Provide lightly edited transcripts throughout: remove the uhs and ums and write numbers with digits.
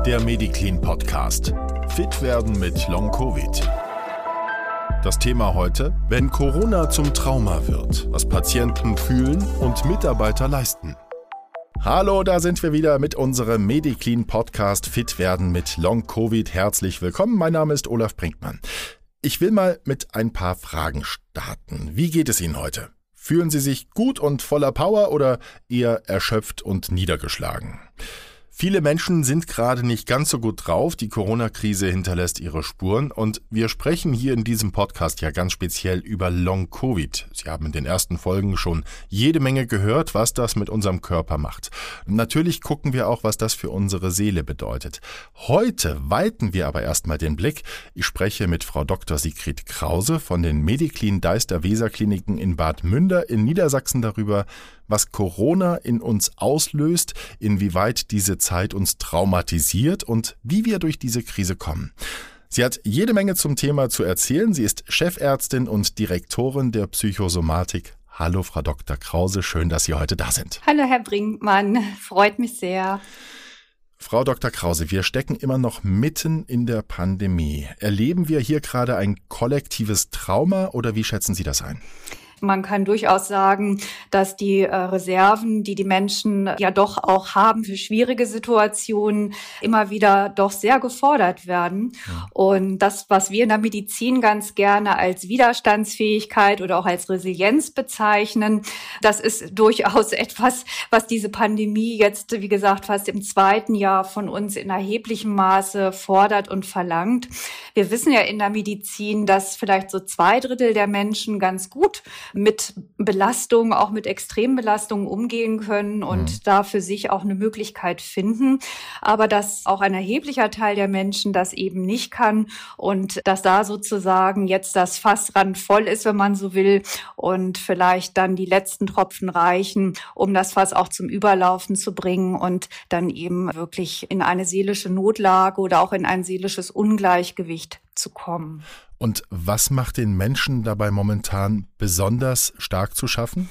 der Mediclean Podcast. Fit werden mit Long-Covid. Das Thema heute: Wenn Corona zum Trauma wird, was Patienten fühlen und Mitarbeiter leisten. Hallo, da sind wir wieder mit unserem Mediclean Podcast Fit werden mit Long-Covid. Herzlich willkommen, mein Name ist Olaf Brinkmann. Ich will mal mit ein paar Fragen starten. Wie geht es Ihnen heute? Fühlen Sie sich gut und voller Power oder eher erschöpft und niedergeschlagen? Viele Menschen sind gerade nicht ganz so gut drauf. Die Corona-Krise hinterlässt ihre Spuren und wir sprechen hier in diesem Podcast ja ganz speziell über Long-Covid. Sie haben in den ersten Folgen schon jede Menge gehört, was das mit unserem Körper macht. Natürlich gucken wir auch, was das für unsere Seele bedeutet. Heute weiten wir aber erstmal den Blick. Ich spreche mit Frau Dr. Sigrid Krause von den Mediclean Deister-Weser-Kliniken in Bad Münder in Niedersachsen darüber, was Corona in uns auslöst, inwieweit diese Zeit uns traumatisiert und wie wir durch diese Krise kommen. Sie hat jede Menge zum Thema zu erzählen. Sie ist Chefärztin und Direktorin der Psychosomatik. Hallo, Frau Dr. Krause, schön, dass Sie heute da sind. Hallo, Herr Brinkmann, freut mich sehr. Frau Dr. Krause, wir stecken immer noch mitten in der Pandemie. Erleben wir hier gerade ein kollektives Trauma oder wie schätzen Sie das ein? Man kann durchaus sagen, dass die Reserven, die die Menschen ja doch auch haben für schwierige Situationen, immer wieder doch sehr gefordert werden. Ja. Und das, was wir in der Medizin ganz gerne als Widerstandsfähigkeit oder auch als Resilienz bezeichnen, das ist durchaus etwas, was diese Pandemie jetzt, wie gesagt, fast im zweiten Jahr von uns in erheblichem Maße fordert und verlangt. Wir wissen ja in der Medizin, dass vielleicht so 2/3 der Menschen ganz gut mit Belastungen, auch mit Extrembelastungen umgehen können und da für sich auch eine Möglichkeit finden. Aber dass auch ein erheblicher Teil der Menschen das eben nicht kann und dass da sozusagen jetzt das Fass randvoll ist, wenn man so will, und vielleicht dann die letzten Tropfen reichen, um das Fass auch zum Überlaufen zu bringen und dann eben wirklich in eine seelische Notlage oder auch in ein seelisches Ungleichgewicht zu kommen. Und was macht den Menschen dabei momentan besonders stark zu schaffen?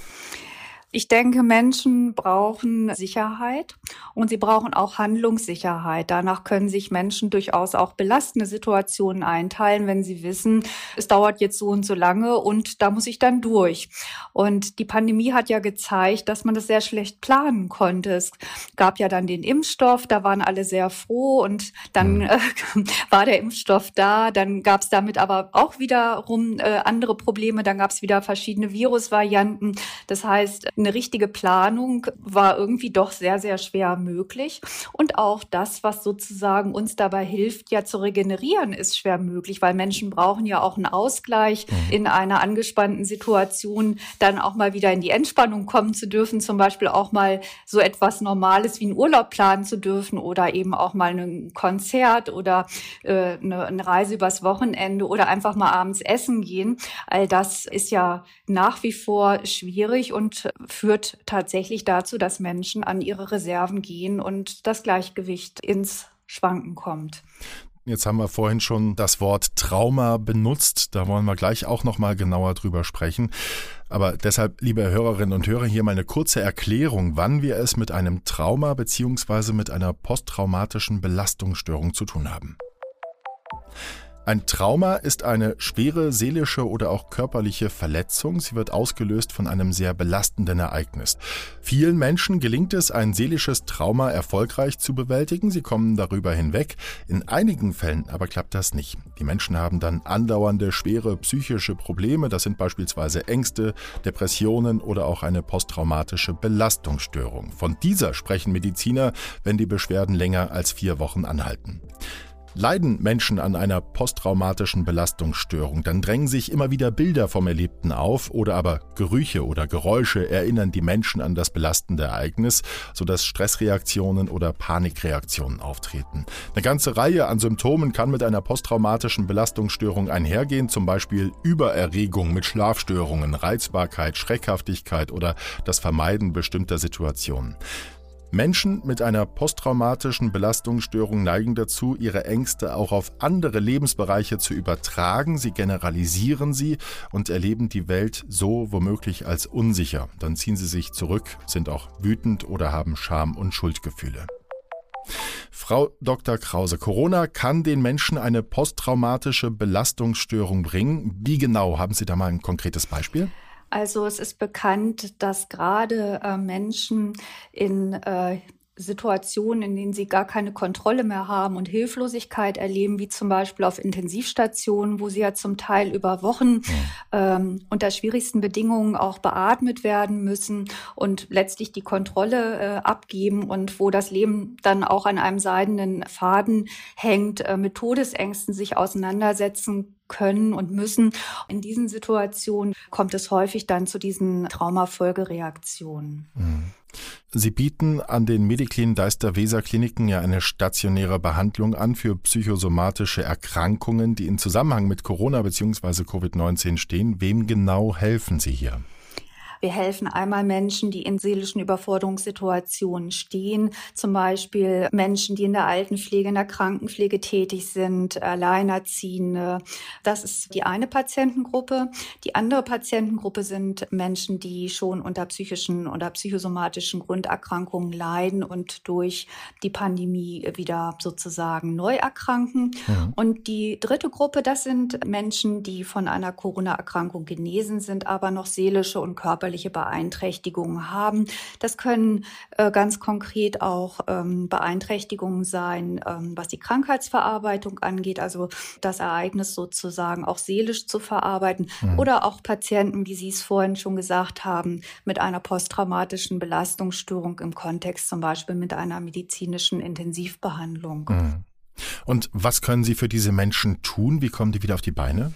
Ich denke, Menschen brauchen Sicherheit und sie brauchen auch Handlungssicherheit. Danach können sich Menschen durchaus auch belastende Situationen einteilen, wenn sie wissen, es dauert jetzt so und so lange und da muss ich dann durch. Und die Pandemie hat ja gezeigt, dass man das sehr schlecht planen konnte. Es gab ja dann den Impfstoff, da waren alle sehr froh und dann war der Impfstoff da. Dann gab es damit aber auch wiederum andere Probleme. Dann gab es wieder verschiedene Virusvarianten. Das heißt, eine richtige Planung war irgendwie doch sehr, sehr schwer möglich. Und auch das, was sozusagen uns dabei hilft, ja zu regenerieren, ist schwer möglich, weil Menschen brauchen ja auch einen Ausgleich in einer angespannten Situation, dann auch mal wieder in die Entspannung kommen zu dürfen, zum Beispiel auch mal so etwas Normales wie einen Urlaub planen zu dürfen oder eben auch mal ein Konzert oder eine Reise übers Wochenende oder einfach mal abends essen gehen. All das ist ja nach wie vor schwierig und führt tatsächlich dazu, dass Menschen an ihre Reserven gehen und das Gleichgewicht ins Schwanken kommt. Jetzt haben wir vorhin schon das Wort Trauma benutzt. Da wollen wir gleich auch noch mal genauer drüber sprechen. Aber deshalb, liebe Hörerinnen und Hörer, hier mal eine kurze Erklärung, wann wir es mit einem Trauma bzw. mit einer posttraumatischen Belastungsstörung zu tun haben. Ein Trauma ist eine schwere seelische oder auch körperliche Verletzung. Sie wird ausgelöst von einem sehr belastenden Ereignis. Vielen Menschen gelingt es, ein seelisches Trauma erfolgreich zu bewältigen. Sie kommen darüber hinweg. In einigen Fällen aber klappt das nicht. Die Menschen haben dann andauernde, schwere psychische Probleme. Das sind beispielsweise Ängste, Depressionen oder auch eine posttraumatische Belastungsstörung. Von dieser sprechen Mediziner, wenn die Beschwerden länger als 4 Wochen anhalten. Leiden Menschen an einer posttraumatischen Belastungsstörung, dann drängen sich immer wieder Bilder vom Erlebten auf oder aber Gerüche oder Geräusche erinnern die Menschen an das belastende Ereignis, sodass Stressreaktionen oder Panikreaktionen auftreten. Eine ganze Reihe an Symptomen kann mit einer posttraumatischen Belastungsstörung einhergehen, zum Beispiel Übererregung mit Schlafstörungen, Reizbarkeit, Schreckhaftigkeit oder das Vermeiden bestimmter Situationen. Menschen mit einer posttraumatischen Belastungsstörung neigen dazu, ihre Ängste auch auf andere Lebensbereiche zu übertragen. Sie generalisieren sie und erleben die Welt so womöglich als unsicher. Dann ziehen sie sich zurück, sind auch wütend oder haben Scham- und Schuldgefühle. Frau Dr. Krause, Corona kann den Menschen eine posttraumatische Belastungsstörung bringen. Wie genau? Haben Sie da mal ein konkretes Beispiel? Also es ist bekannt, dass gerade Menschen in Situationen, in denen sie gar keine Kontrolle mehr haben und Hilflosigkeit erleben, wie zum Beispiel auf Intensivstationen, wo sie ja zum Teil über Wochen unter schwierigsten Bedingungen auch beatmet werden müssen und letztlich die Kontrolle abgeben und wo das Leben dann auch an einem seidenen Faden hängt, mit Todesängsten sich auseinandersetzen können und müssen. In diesen Situationen kommt es häufig dann zu diesen Traumafolgereaktionen. Sie bieten an den Mediklin Deister-Weser-Kliniken ja eine stationäre Behandlung an für psychosomatische Erkrankungen, die in Zusammenhang mit Corona bzw. Covid-19 stehen. Wem genau helfen Sie hier? Wir helfen einmal Menschen, die in seelischen Überforderungssituationen stehen, zum Beispiel Menschen, die in der Altenpflege, in der Krankenpflege tätig sind, Alleinerziehende. Das ist die eine Patientengruppe. Die andere Patientengruppe sind Menschen, die schon unter psychischen oder psychosomatischen Grunderkrankungen leiden und durch die Pandemie wieder sozusagen neu erkranken. Ja. Und die dritte Gruppe, das sind Menschen, die von einer Corona-Erkrankung genesen sind, aber noch seelische und körperliche Beeinträchtigungen haben. Das können ganz konkret auch Beeinträchtigungen sein, was die Krankheitsverarbeitung angeht, also das Ereignis sozusagen auch seelisch zu verarbeiten, oder auch Patienten, wie Sie es vorhin schon gesagt haben, mit einer posttraumatischen Belastungsstörung im Kontext zum Beispiel mit einer medizinischen Intensivbehandlung. Und was können Sie für diese Menschen tun? Wie kommen die wieder auf die Beine?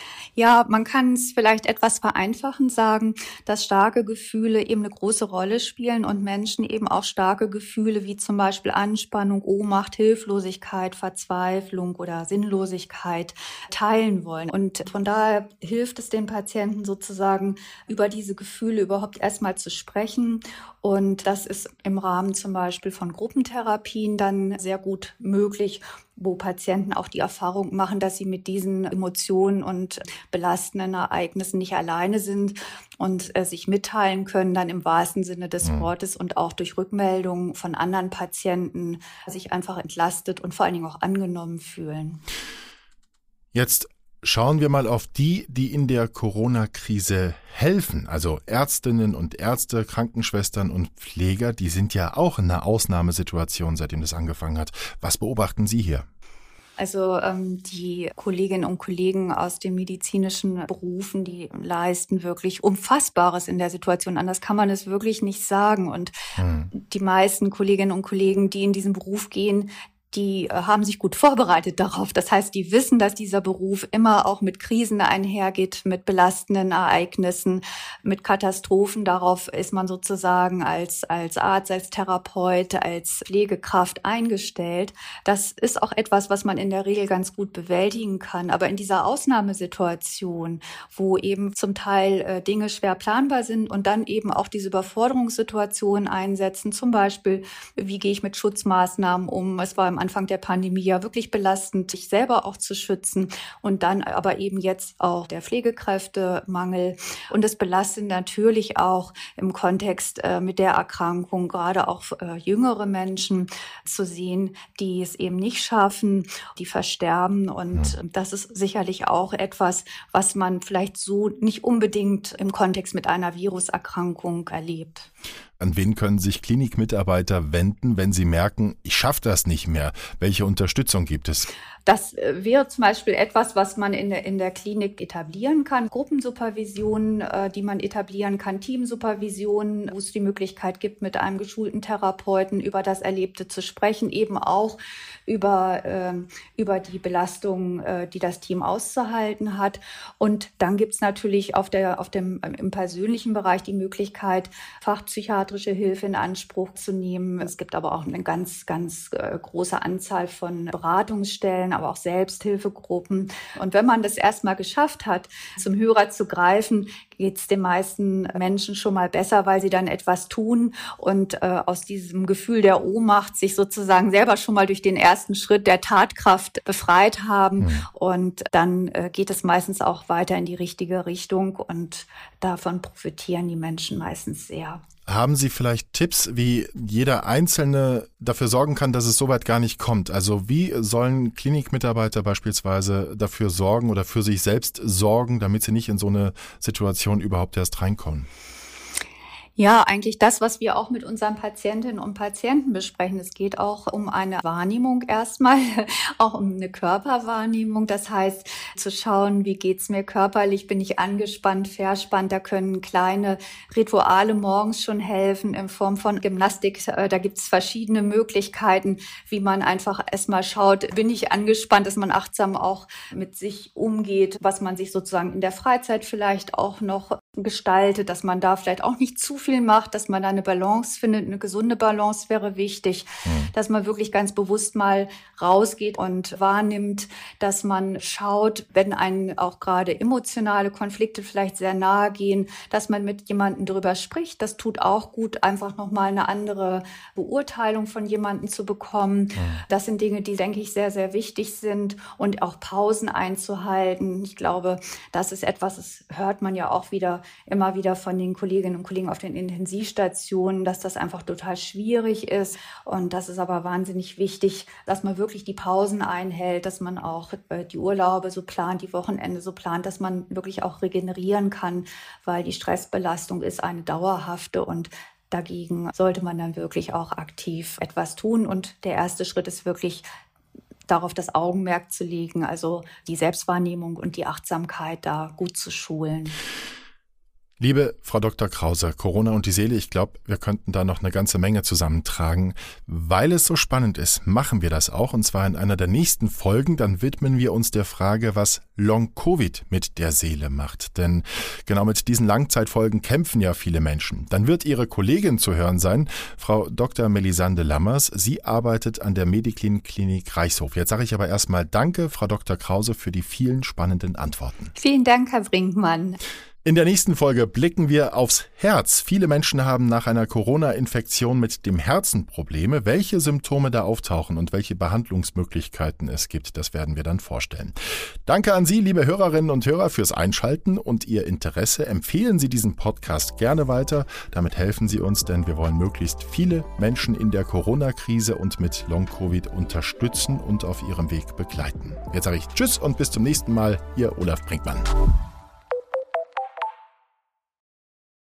Ja, man kann es vielleicht etwas vereinfachend sagen, dass starke Gefühle eben eine große Rolle spielen und Menschen eben auch starke Gefühle wie zum Beispiel Anspannung, Ohnmacht, Hilflosigkeit, Verzweiflung oder Sinnlosigkeit teilen wollen. Und von daher hilft es den Patienten sozusagen, über diese Gefühle überhaupt erstmal zu sprechen. Und das ist im Rahmen zum Beispiel von Gruppentherapien dann sehr gut möglich, wo Patienten auch die Erfahrung machen, dass sie mit diesen Emotionen und belastenden Ereignissen nicht alleine sind und sich mitteilen können, dann im wahrsten Sinne des Wortes und auch durch Rückmeldungen von anderen Patienten sich einfach entlastet und vor allen Dingen auch angenommen fühlen. Jetzt schauen wir mal auf die in der Corona-Krise helfen. Also Ärztinnen und Ärzte, Krankenschwestern und Pfleger, die sind ja auch in einer Ausnahmesituation, seitdem das angefangen hat. Was beobachten Sie hier? Also die Kolleginnen und Kollegen aus den medizinischen Berufen, die leisten wirklich Unfassbares in der Situation. Anders kann man es wirklich nicht sagen. Und die meisten Kolleginnen und Kollegen, die in diesen Beruf gehen, die haben sich gut vorbereitet darauf. Das heißt, die wissen, dass dieser Beruf immer auch mit Krisen einhergeht, mit belastenden Ereignissen, mit Katastrophen. Darauf ist man sozusagen als Arzt, als Therapeut, als Pflegekraft eingestellt. Das ist auch etwas, was man in der Regel ganz gut bewältigen kann. Aber in dieser Ausnahmesituation, wo eben zum Teil Dinge schwer planbar sind und dann eben auch diese Überforderungssituationen einsetzen, zum Beispiel, wie gehe ich mit Schutzmaßnahmen um? Es war am Anfang der Pandemie ja wirklich belastend, sich selber auch zu schützen und dann aber eben jetzt auch der Pflegekräftemangel. Und es belastet natürlich auch im Kontext mit der Erkrankung gerade auch jüngere Menschen zu sehen, die es eben nicht schaffen, die versterben. Und das ist sicherlich auch etwas, was man vielleicht so nicht unbedingt im Kontext mit einer Viruserkrankung erlebt. An wen können sich Klinikmitarbeiter wenden, wenn sie merken, ich schaffe das nicht mehr? Welche Unterstützung gibt es? Das wäre zum Beispiel etwas, was man in der Klinik etablieren kann. Gruppensupervisionen, die man etablieren kann, Teamsupervisionen, wo es die Möglichkeit gibt, mit einem geschulten Therapeuten über das Erlebte zu sprechen, eben auch über die Belastung, die das Team auszuhalten hat. Und dann gibt es natürlich im persönlichen Bereich die Möglichkeit, fachpsychiatrische Hilfe in Anspruch zu nehmen. Es gibt aber auch eine ganz, ganz große Anzahl von Beratungsstellen, aber auch Selbsthilfegruppen. Und wenn man das erstmal geschafft hat, zum Hörer zu greifen, geht es den meisten Menschen schon mal besser, weil sie dann etwas tun und aus diesem Gefühl der Ohnmacht sich sozusagen selber schon mal durch den ersten Schritt der Tatkraft befreit haben. Und dann geht es meistens auch weiter in die richtige Richtung und davon profitieren die Menschen meistens sehr. Haben Sie vielleicht Tipps, wie jeder Einzelne dafür sorgen kann, dass es soweit gar nicht kommt? Also wie sollen Klinikmitarbeiter beispielsweise dafür sorgen oder für sich selbst sorgen, damit sie nicht in so eine Situation überhaupt erst reinkommen? Ja, eigentlich das, was wir auch mit unseren Patientinnen und Patienten besprechen. Es geht auch um eine Wahrnehmung erstmal, auch um eine Körperwahrnehmung. Das heißt, zu schauen, wie geht's mir körperlich? Bin ich angespannt, verspannt? Da können kleine Rituale morgens schon helfen in Form von Gymnastik. Da gibt's verschiedene Möglichkeiten, wie man einfach erstmal schaut, bin ich angespannt, dass man achtsam auch mit sich umgeht, was man sich sozusagen in der Freizeit vielleicht auch noch gestaltet, dass man da vielleicht auch nicht zu viel macht, dass man da eine Balance findet. Eine gesunde Balance wäre wichtig, dass man wirklich ganz bewusst mal rausgeht und wahrnimmt, dass man schaut, wenn einen auch gerade emotionale Konflikte vielleicht sehr nahe gehen, dass man mit jemandem drüber spricht. Das tut auch gut, einfach nochmal eine andere Beurteilung von jemandem zu bekommen. Das sind Dinge, die, denke ich, sehr, sehr wichtig sind und auch Pausen einzuhalten. Ich glaube, das ist etwas, das hört man ja auch immer wieder von den Kolleginnen und Kollegen auf den Intensivstationen, dass das einfach total schwierig ist. Und das ist aber wahnsinnig wichtig, dass man wirklich die Pausen einhält, dass man auch die Urlaube so plant, die Wochenende so plant, dass man wirklich auch regenerieren kann, weil die Stressbelastung ist eine dauerhafte und dagegen sollte man dann wirklich auch aktiv etwas tun. Und der erste Schritt ist wirklich, darauf das Augenmerk zu legen, also die Selbstwahrnehmung und die Achtsamkeit da gut zu schulen. Liebe Frau Dr. Krause, Corona und die Seele, ich glaube, wir könnten da noch eine ganze Menge zusammentragen. Weil es so spannend ist, machen wir das auch, und zwar in einer der nächsten Folgen. Dann widmen wir uns der Frage, was Long-Covid mit der Seele macht. Denn genau mit diesen Langzeitfolgen kämpfen ja viele Menschen. Dann wird Ihre Kollegin zu hören sein, Frau Dr. Melisande Lammers. Sie arbeitet an der Mediklin-Klinik Reichshof. Jetzt sage ich aber erstmal Danke, Frau Dr. Krause, für die vielen spannenden Antworten. Vielen Dank, Herr Brinkmann. In der nächsten Folge blicken wir aufs Herz. Viele Menschen haben nach einer Corona-Infektion mit dem Herzen Probleme. Welche Symptome da auftauchen und welche Behandlungsmöglichkeiten es gibt, das werden wir dann vorstellen. Danke an Sie, liebe Hörerinnen und Hörer, fürs Einschalten und Ihr Interesse. Empfehlen Sie diesen Podcast gerne weiter. Damit helfen Sie uns, denn wir wollen möglichst viele Menschen in der Corona-Krise und mit Long-Covid unterstützen und auf ihrem Weg begleiten. Jetzt sage ich Tschüss und bis zum nächsten Mal. Ihr Olaf Brinkmann.